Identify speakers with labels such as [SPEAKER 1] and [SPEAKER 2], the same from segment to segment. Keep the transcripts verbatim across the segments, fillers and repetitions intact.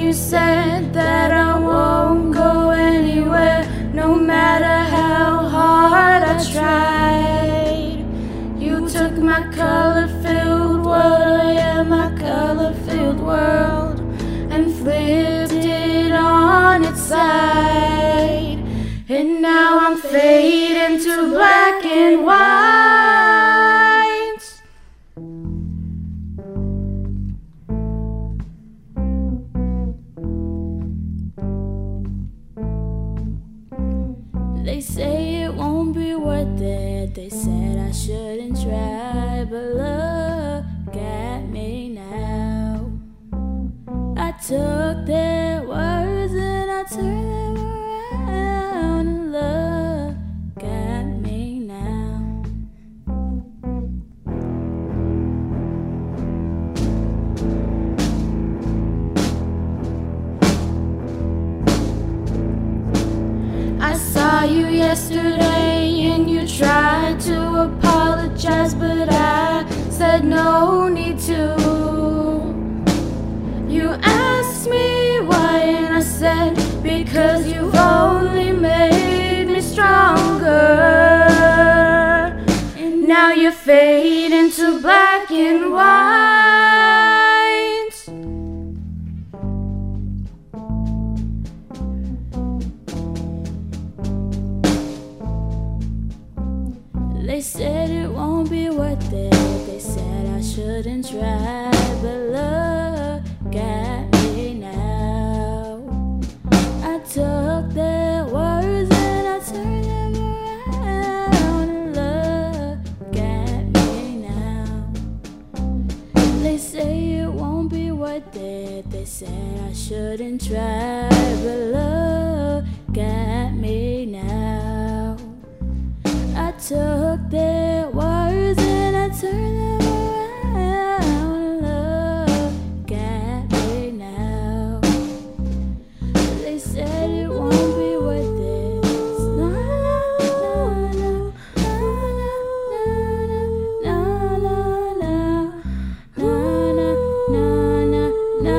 [SPEAKER 1] you said that I won't go anywhere, no matter how hard I tried. You took my color-filled world, oh yeah, my color-filled world, and flipped it on its side. And now I'm fading to black and white. They say it won't be worth it, they said I shouldn't try, but look at me now. I took their words and I turned them around, and look at me now. I saw you yesterday and you tried to apologize, but I said no need to. You asked me why and I said because you've only made me stronger. And now you're fading to black and white. They said it won't be worth it, they said I shouldn't try, but look at me now. I took their words and I turned them around, and look at me now. They say it won't be worth it, they said I shouldn't try, but look at me now. I took their words and I turned them around, look at me now. They said it won't be worth it. No, no, no, no, no, no, no, no, no,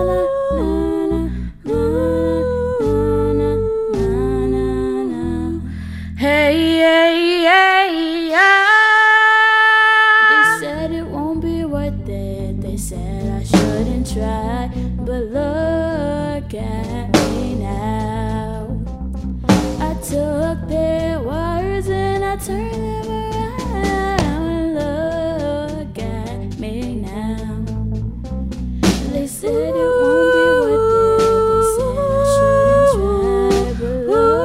[SPEAKER 1] no. Hey, hey, hey, yeah. They said it won't be worth it, they said I shouldn't try, but look at me now. I took their words and I turned them around, look at me now. They said it won't be worth it, they said I shouldn't try, but look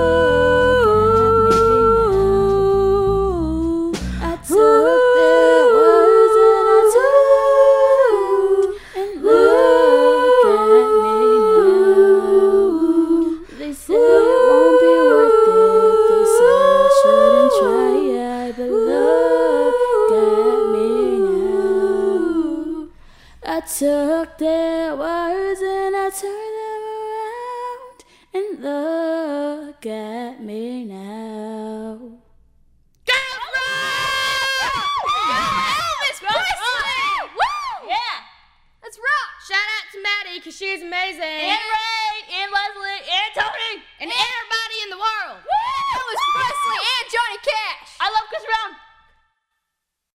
[SPEAKER 1] I took their words and I turned them around, and look at me now.
[SPEAKER 2] Girls rock! Elvis Presley! Woo! Yeah! Let's rock! Shout out to Maddie, because she's amazing. And Ray, and Leslie, and Tony, and everybody in the world.